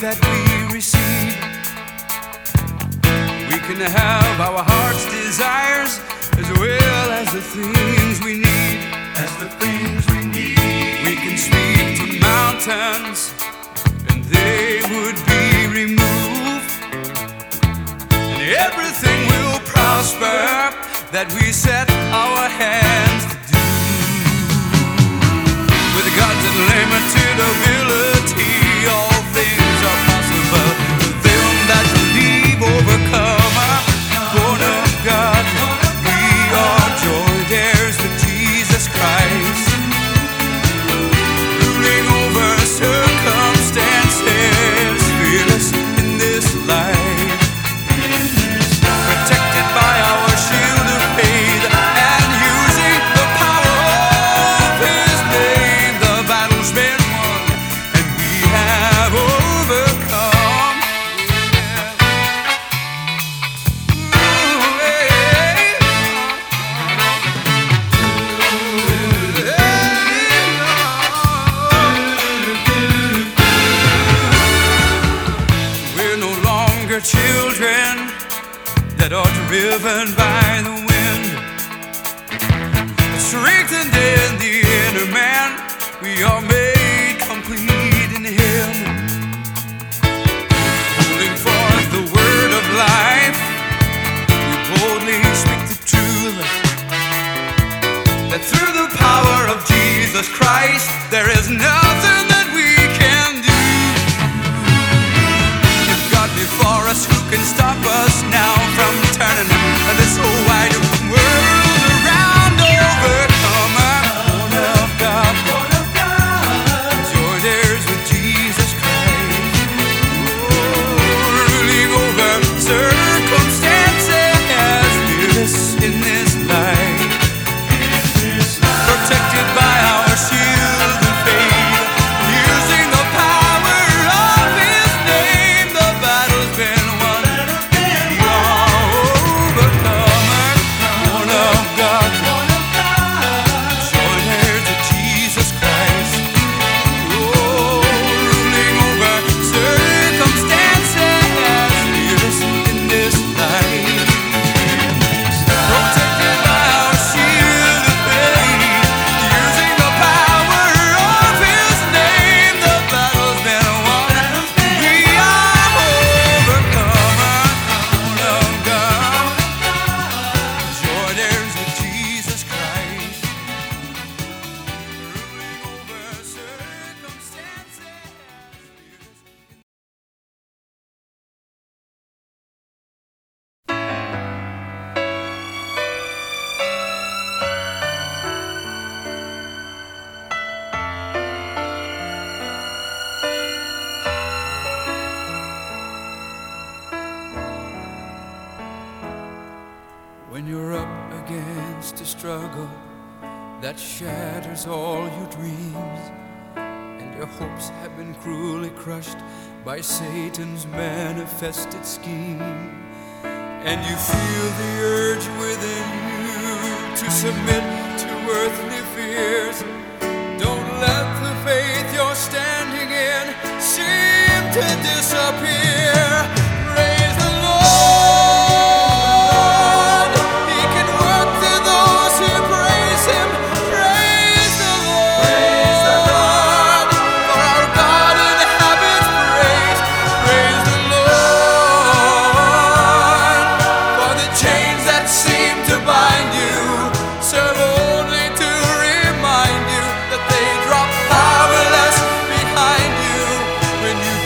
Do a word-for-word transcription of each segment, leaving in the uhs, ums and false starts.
that we receive. We can have our heart's desires as well as the things we need. As the things we need. We can speak to mountains and they would be removed, and everything will prosper that we set our hands to do. With God's unlimited ability, all things are possible to them that believe. Overcomer, born of God, we are joint heirs with Jesus Christ, ruling over circumstances, fearless in this life, protected by our shield of faith, and using the power of His name. The battle's been won, and we have overcome. Ooh, hey. We're no longer children that are driven by the wind, strengthened in the inner man. We are made complete in Him, holding forth the word of life. We boldly speak the truth, that through the power of Jesus Christ there is nothing that we can do. If God be for us, who can stop us now from turning this whole wide open world around? Overcomer, born of God, joint heirs with Jesus Christ, ruling over circumstances, fearless in this life, protected by our shield of faith, using the power of His name. The battle's been won, we are overcomers, born of God, joint heirs of Jesus Christ, oh, ruling over circumstances, fearless in this life, protected by our shield of faith, using the power of His name. The battle's been won, we are overcomers, born of God, joint heirs with Jesus Christ, ruling over circumstances, fearless. When you're up against a struggle that shatters all your dreams, and your hopes have been cruelly crushed by Satan's manifested scheme, and you feel the urge within you to submit to earthly fears, don't let the faith you're standing in seem to disappear. Praise the Lord, He can work through those who praise Him. Praise the Lord, for our God inhabits praise. Praise the Lord, for the chains that seem to bind you serve only to remind you that they drop powerless behind you when you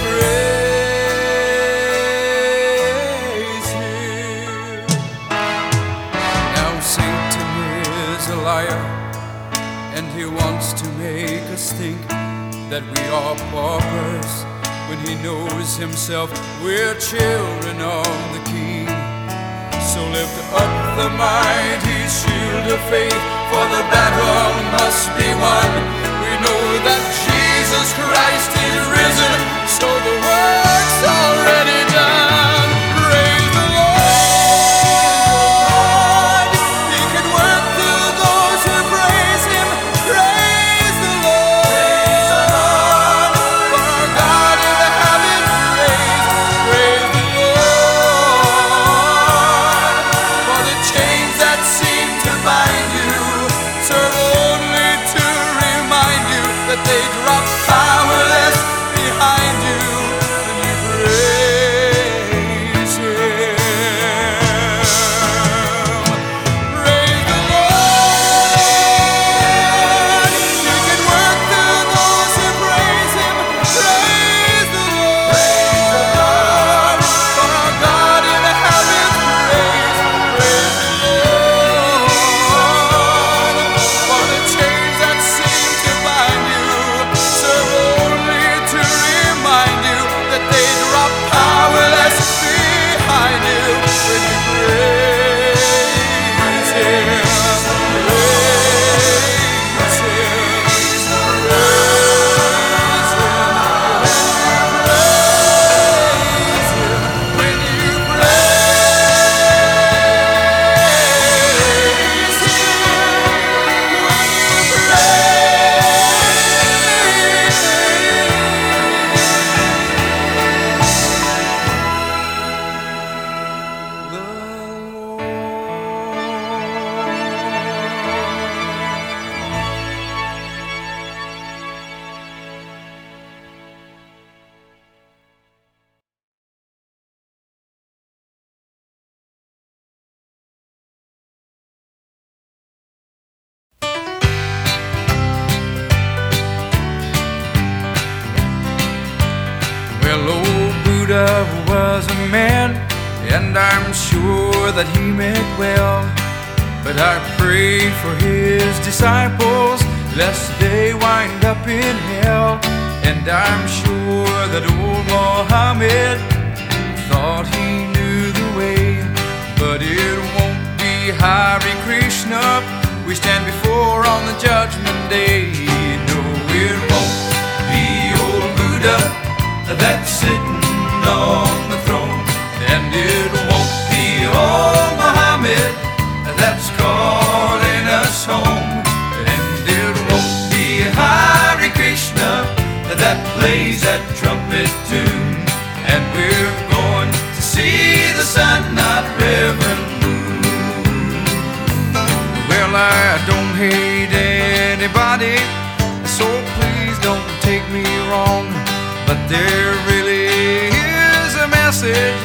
praise Him. Now Satan is a liar, and he wants to make us think that we are paupers, when he knows himself we're children of the King. So lift up the mighty shield of faith, for the battle must be won. We know that Jesus Christ is risen, so the work's already done. Praise the Lord, He can work through those who praise Him. Praise the Lord, for our God inhabits Well, old Buddha was a man, and I'm sure that he meant well. But I pray for his disciples, lest they wind up in hell. And I'm sure that old Muhammad thought he knew the way. But it won't be Hare Krishna we stand before on the judgment day. No, it won't be old Buddha that's sitting on the throne. And it won't be old Muhammad that's calling us home. And it won't be Hare Krishna that plays that trumpet tune. And we're going to see the sun, not Reverend Moon. Well, I don't hate anybody, so please don't take me wrong. But there really is a message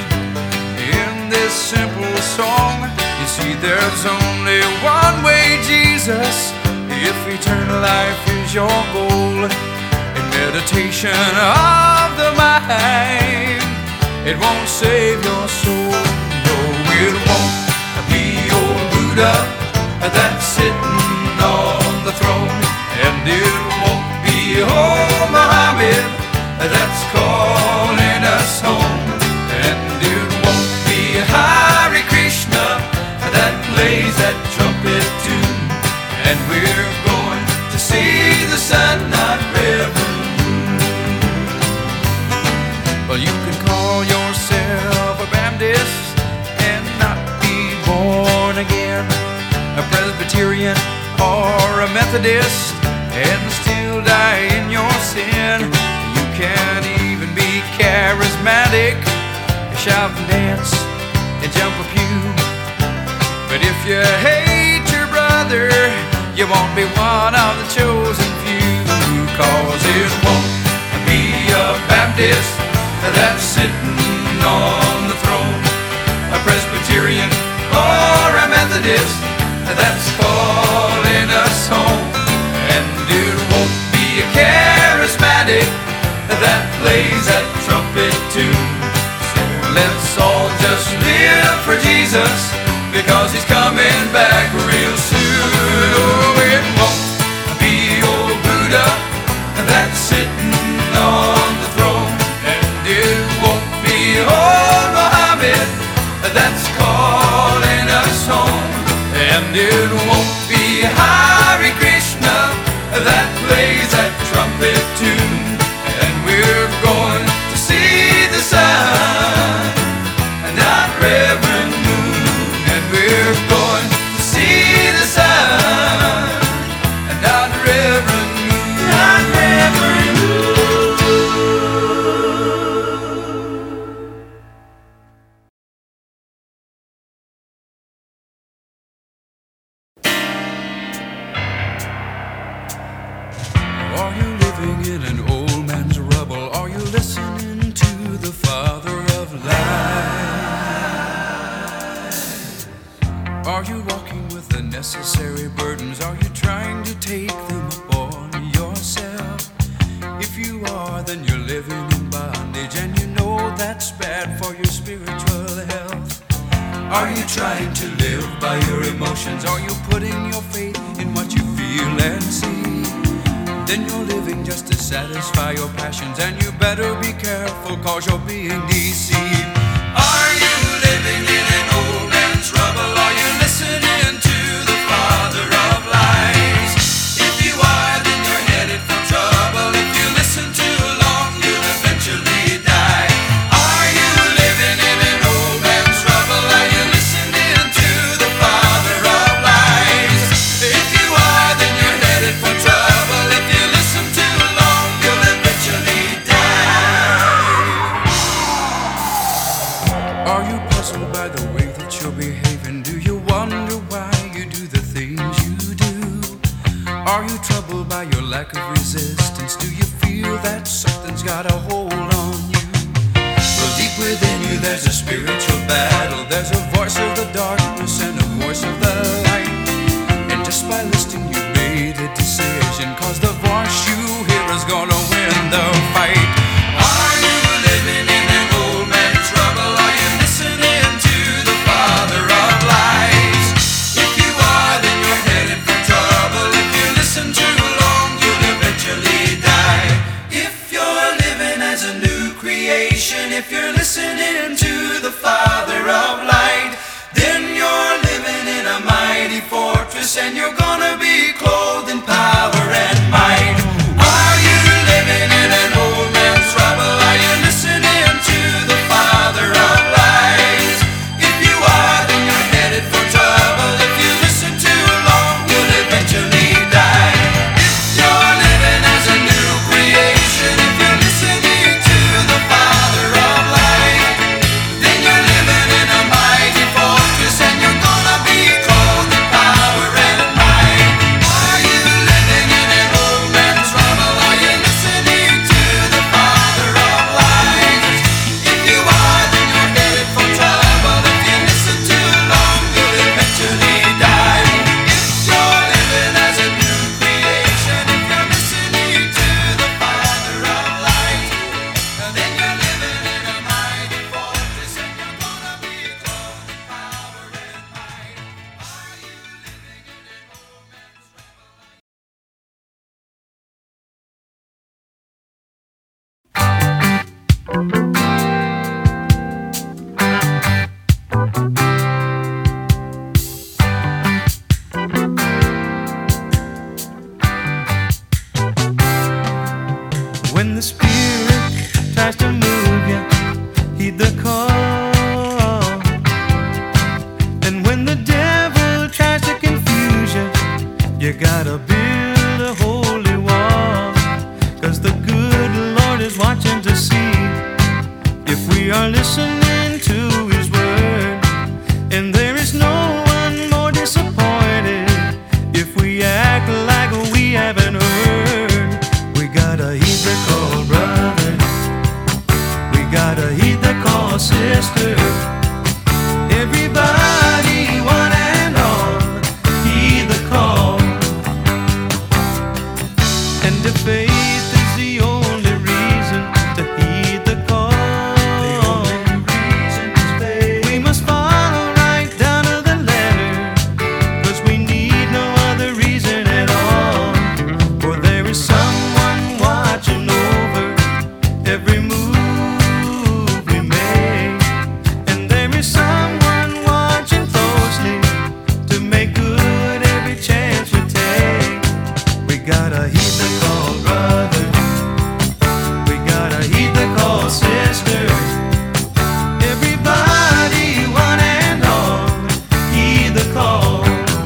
in this simple song. You see, there's only one way, Jesus, if eternal life is your goal. In meditation of the mind, it won't save your soul. No, it won't be old Buddha that's sitting on the throne. And it won't be old Muhammad that's calling us home. And it won't be Hare Krishna that plays that trumpet tune. And we're going to see the sun, not Reverend Moon. Well, you can call yourself a Baptist and not be born again, a Presbyterian or a Methodist and still die in your sin. You can't even be charismatic, shout and dance and jump a pew. But if you hate your brother, you won't be one of the chosen few. Cause it won't be a Baptist that's sitting on the throne, a Presbyterian or a Methodist that's calling us home. And it won't be a charismatic that plays that trumpet tune. So let's all just live for Jesus, because he's coming back real soon. Oh, it won't be old Buddha that's sitting on the throne. And it won't be old Muhammad that's calling us home. And it won't be Hare Krishna that plays that trumpet tune. And we're going to see the sun, not Reverend Moon. And we're going to see the sun, not Reverend Moon. Not Reverend Moon. Are you living in an old man's rubble? Are you listening to the Father of lies? Are you walking with the necessary burdens? Are you trying to take them upon yourself? If you are, then you're living in bondage, and you know that's bad for your spiritual health. Are you trying to live by your emotions? Are you putting your faith in what you feel and see? Then you're living just to satisfy your passions, and you better be careful, cause you're being deceived. Are you living in an old man's rubble? Are you listening to the Father of lies? If you are, then you're headed for trouble. If you listen too long, you'll eventually die. Are you living in an old man's rubble? Are you listening to the Father of lies? If you are, then you're headed for trouble. Are you puzzled by the way you're behaving? Do you wonder why you do the things you do? Are you troubled by your lack of resistance? Do you feel that something's got a hold on you? Well, deep within you there's a spiritual battle. There's a voice of the darkness and a voice of the light. And just by listening you made a decision, 'cause the voice you hear is gonna win the fight. Are you living in an old man's trouble? Are you listening to the Father of lies? If you are, then you're headed for trouble. If you listen too long, you'll eventually die. If you're living as a new creation, if you're listening to the Father of light, then you're living in a mighty fortress, and you're gonna be clothed in power and might. Are you living in an old man's trouble? Are you listening to the Father of lies? If you are, then you're headed for trouble. If you listen too long, you'll eventually die. If you're living as a new creation, if you're listening to the Father of light, then you're living in a mighty fortress, and you're gonna be clothed in power and might. Are you living in an old man's trouble? Are you listening to the Father of lies? If you are, then you're headed for trouble. If you listen too long, you'll eventually die. If you're living as a new creation, if you're listening to the Father of light, then you're living in a mighty fortress, and you're gonna be clothed in power and might. Are you living in an old man's trouble? When the Spirit tries to move you, heed the call. And when the devil tries to confuse you, you gotta build a holy wall. 'Cause the good Lord is watching to see if we are listening to His word. And there is no one more disappointed if we act like we haven't heard. We gotta heed the call, brother. We gotta heed the call, sister. Everybody, one and all, heed the call. And if faith is the only reason to heed the call, the only reason is faith, we must follow right down to the letter, 'cause we need no other reason at all. For there is someone watching over every move we make, and there is someone watching closely to make good every chance we take. We gotta heed the call, brother. We gotta heed the call, sister. Everybody, one and all, heed the call.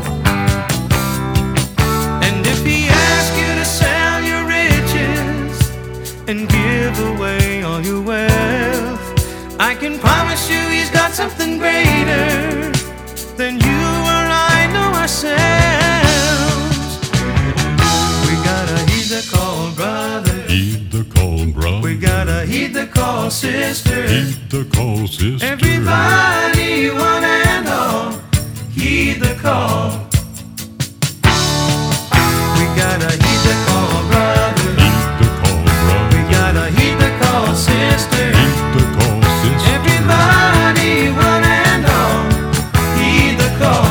And if He asks you to sell your riches and give away all your wealth, I can promise you He's got something greater than you or I know ourselves. We gotta heed the call, brother. Heed the call, brother. We gotta heed the call, sister. Heed the call, sister. Everybody, one and all, heed the call. We gotta heed the call, brother. Heed the call, brother. We gotta heed the call, sister. Heed the call, sister. Everybody, one and all, heed the call.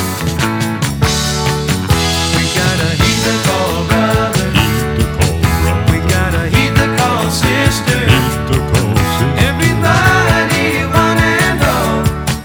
We gotta heed the call, brother. Heed the call, brother. We gotta heed the call, sister. Heed the call, sister. Everybody, one and all,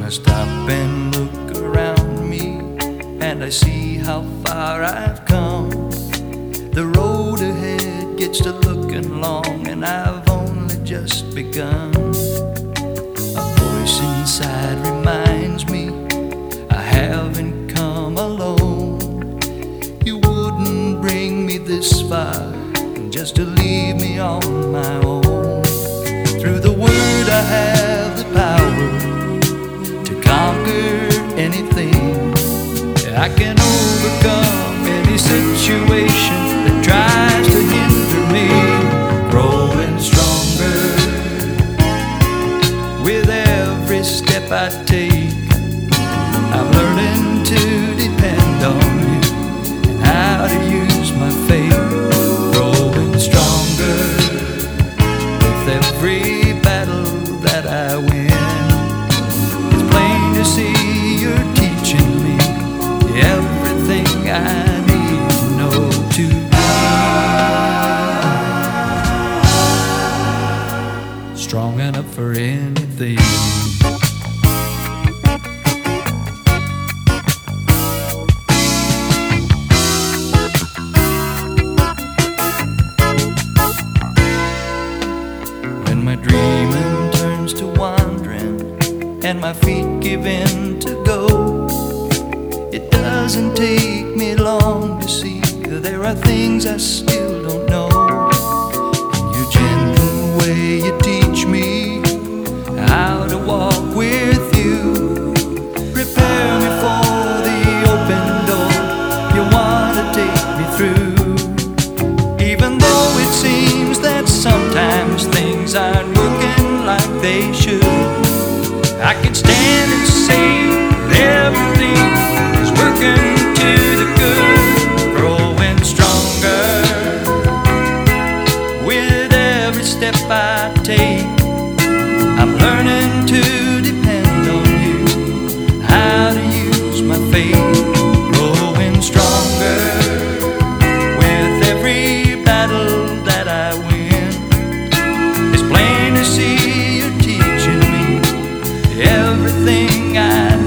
I stop and look around me, and I see how far I've come. The road ahead gets to looking long, and I've only just begun. A voice inside reminds me I haven't come alone. You wouldn't bring me this far just to leave me on my own. Through the word I have the power to conquer anything. I can overcome any situation that tries to hinder me. Growing stronger with every step I take. I'm learning to depend on you and how to use my faith. Growing stronger with every battle that I win. It's plain to see you're teaching me everything I need to know to be strong enough for anything. When my dreaming turns to wandering and my feet give in to go, it doesn't take me long to see that there are things I still don't know. In your gentle way you teach me how to walk with you. Prepare me for the open door you want to take me through. Even though it seems that sometimes things aren't working like they should, I can stand and say that everything is working to the good. Growing stronger with every step I take. I'm learning to depend on you, how to use my faith. Growing stronger with every battle that I win. It's plain to see you're teaching me everything I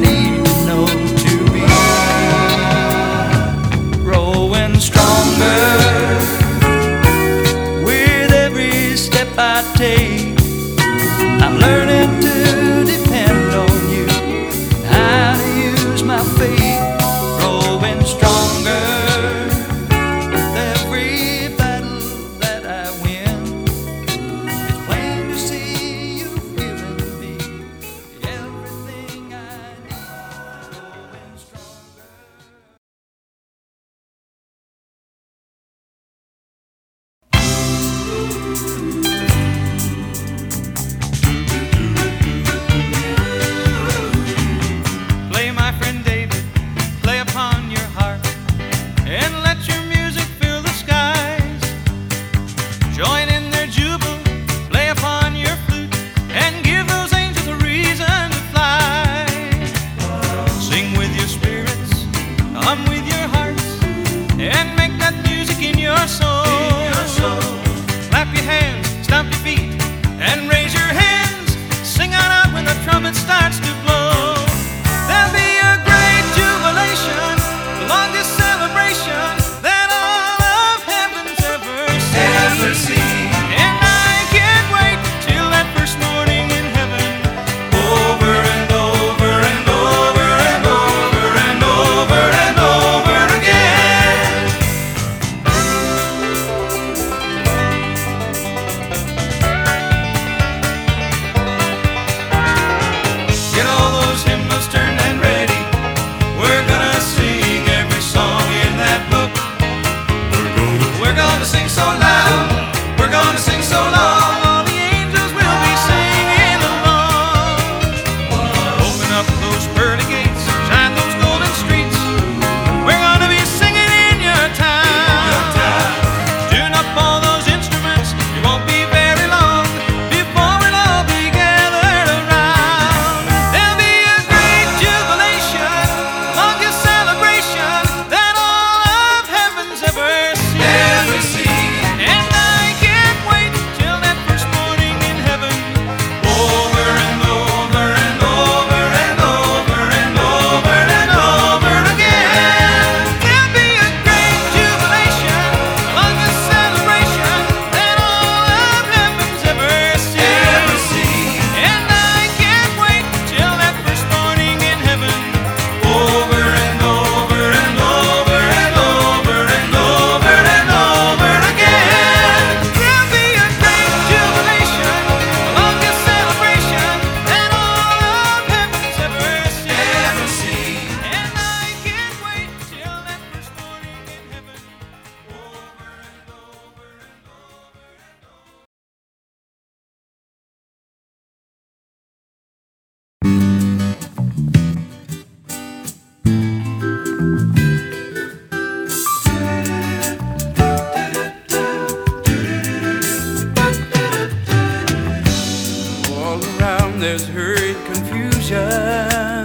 temptation.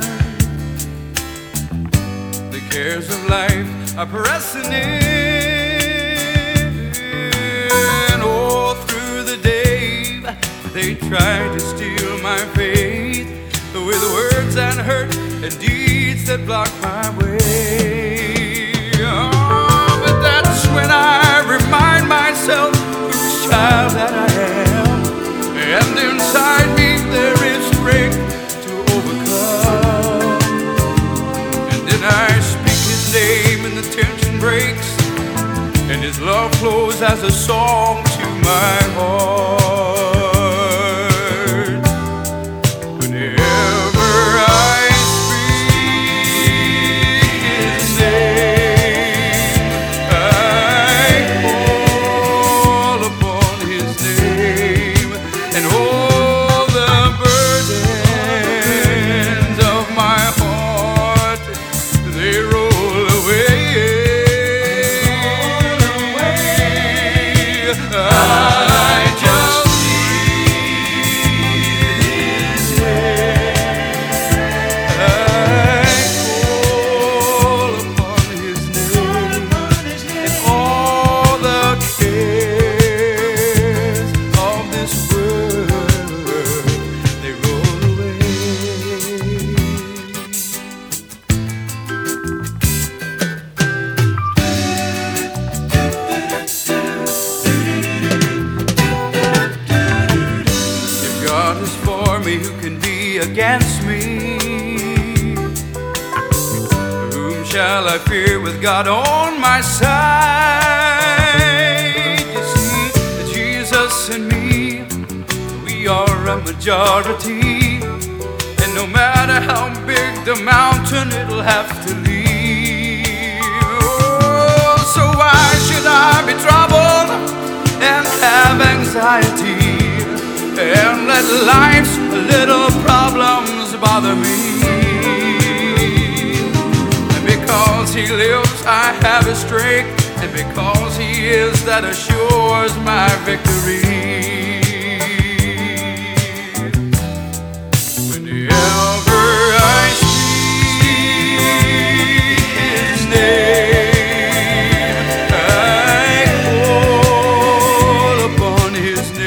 The cares of life are pressing in. All through the day they try to steal my faith with words and hurt and deeds that block my way. Oh, but that's when I remind myself whose child that I am, and inside me there is strength to overcome. And then I speak His name and the tension breaks, and His love flows as a song to my heart. Who can be against me? Whom shall I fear with God on my side? You see, Jesus and me, we are a majority, and no matter how big the mountain, it'll have to leave. Oh, so why should I be troubled and have anxiety and let life's little problems bother me? And because He lives, I have His strength, and because He is, that assures my victory. Whenever I speak His name, I call upon His name.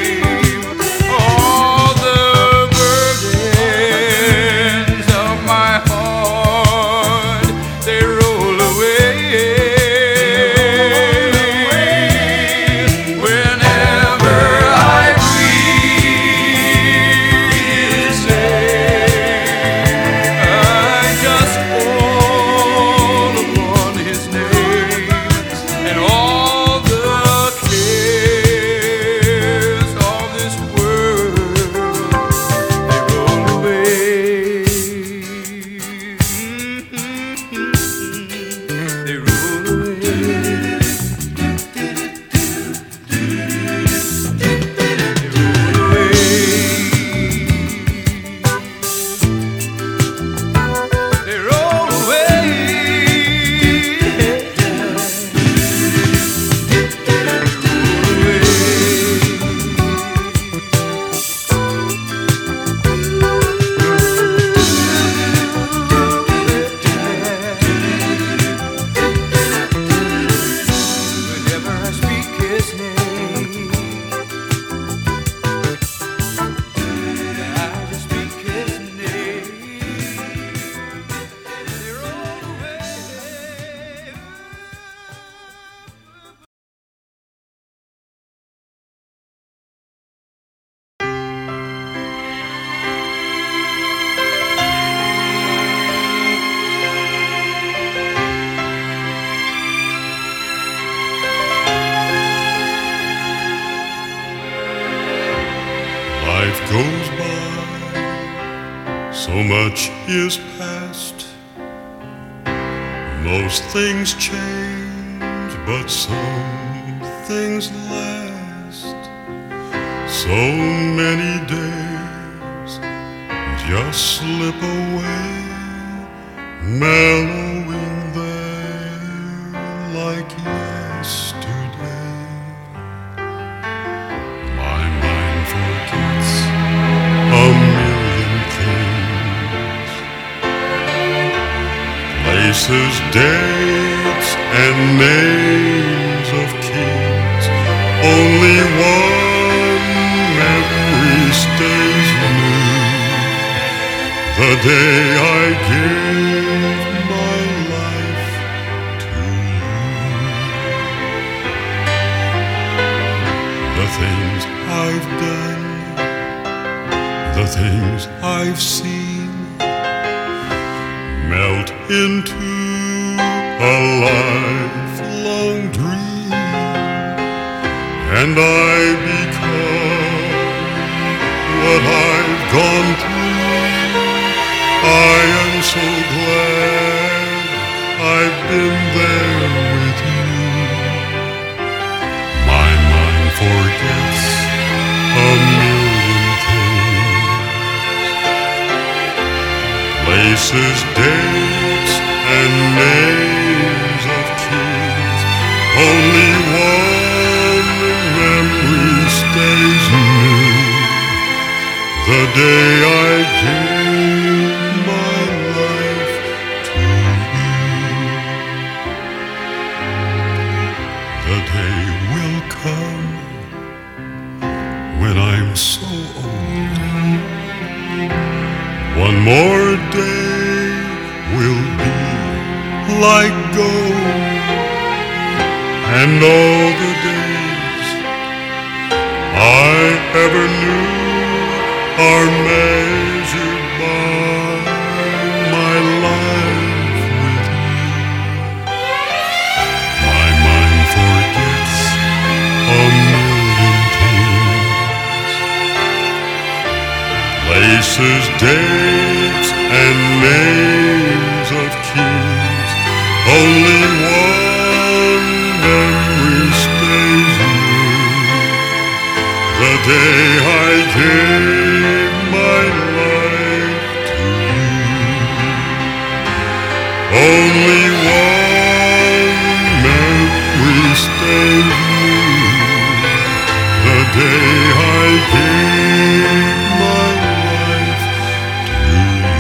Life goes by, so much is past. Most things change, but some things last. So many days just slip away, mellowing there like yesterday. My mind forgets a million things Places, dates, and names of kings. Only one memory stays new. The day I gave my life to you. The things I've done, the things I've seen, melt into a lifelong dream, and I become what I've gone through. I am so glad I've been there with you. My mind forgets a million things. Places, dates, and names of kings. Only one memory stays new. The day I gave my life to you. The day will come when I'm so old. One more day will be like gold, and all the days I ever knew are measured by my life with you. My mind forgets a million things. Places, dates, and names of kings. Only one memory stays new. The day I gave my life to you. Only one memory stays new. The day I gave my life to you.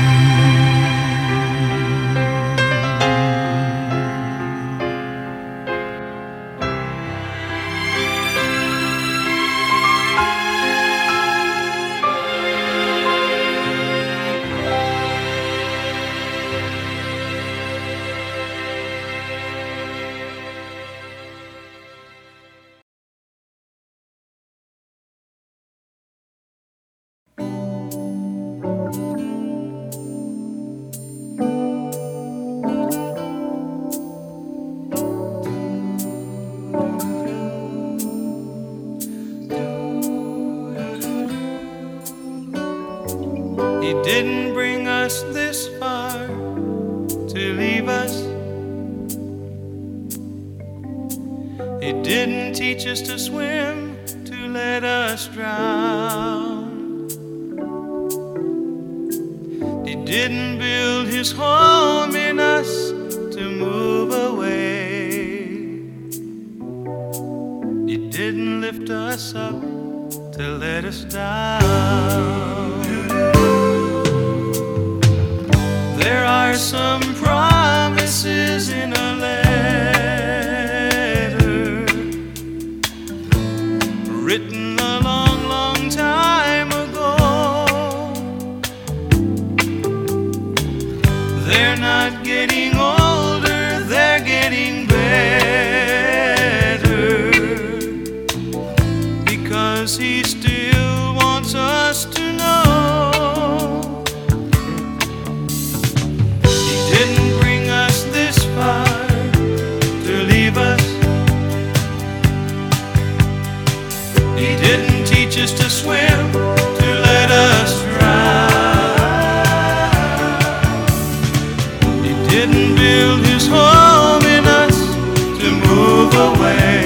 He didn't bring us this far to leave us. He didn't teach us to swim to let us drown. He didn't build his home in us to move away. He didn't lift us up to let us down. There are some promises in a letter written a long, long time ago. They're not getting older, they're getting better, because he still wants us to know. Didn't bring us this far to leave us. He didn't teach us to swim to let us drown. He didn't build his home in us to move away.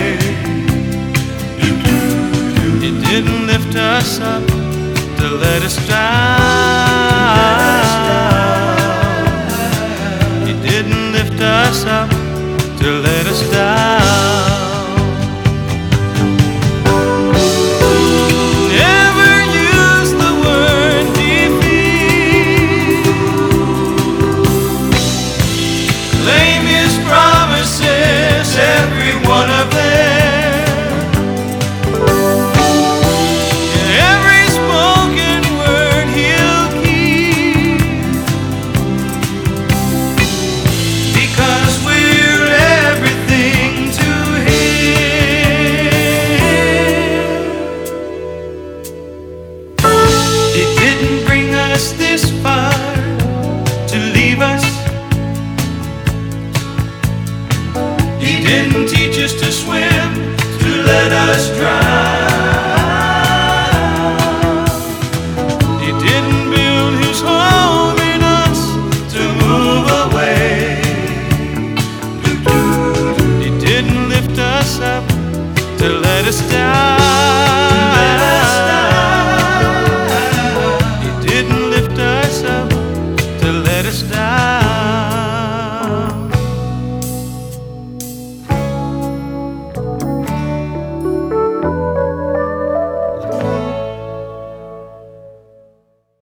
He didn't lift us up to let us down. Didn't lift us up to let us down. Never use the word defeat. didn't teach us to swim, to let us drown. He didn't build his home in us to move away. He didn't lift us up to let us down.